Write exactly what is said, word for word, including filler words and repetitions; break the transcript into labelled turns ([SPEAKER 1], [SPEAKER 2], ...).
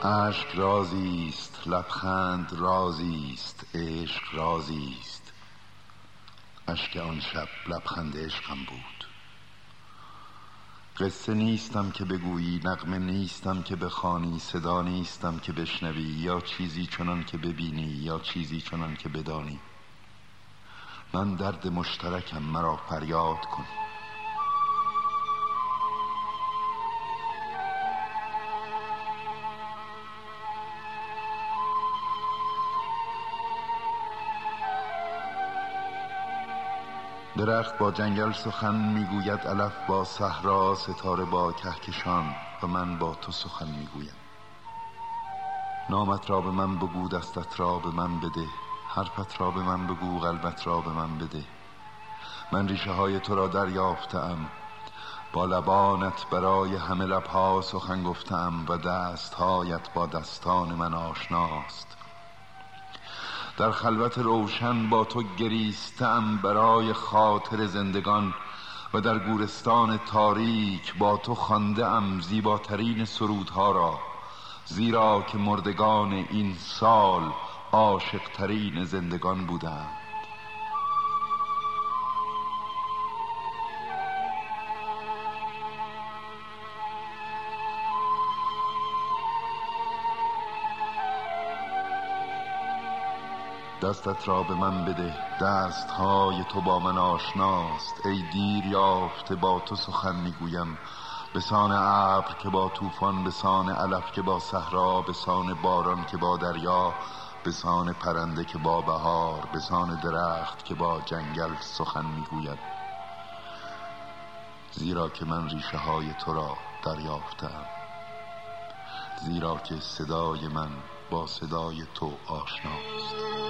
[SPEAKER 1] اشک رازی است، لبخند رازی است، عشق رازی است. اشک آن شب لبخند عشقم بود. قصه نیستم که بگویی، نغمه نیستم که بخوانی، صدا نیستم که بشنوی، یا چیزی چنان که ببینی یا چیزی چنان که بدانی. من درد مشترکم، مرا فریاد کن. درخت با جنگل سخن میگوید، علف با صحرا، ستاره با کهکشان، و من با تو سخن میگویم. نامت را به من بگو، دستت را به من بده، حرفت را به من بگو، قلبت را به من بده. من ریشه های تو را دریافتم، با لبانت برای همه لبها سخن گفتم، و دستهایت با دستان من آشناست. در خلوت روشن با تو گریستم برای خاطر زندگان، و در گورستان تاریک با تو خوانده‌ام زیباترین سرودها را، زیرا که مردگان این سال عاشق‌ترین زندگان بودند. دستت را به من بده، دستهای تو با من آشناست. ای دیر یافته با تو سخن میگویم، بسان ابر که با طوفان، بسان علف که با صحرا، بسان باران که با دریا، بسان پرنده که با بهار، بسان درخت که با جنگل سخن میگوید. زیرا که من ریشه های تو را دریافتم، زیرا که صدای من با صدای تو آشناست.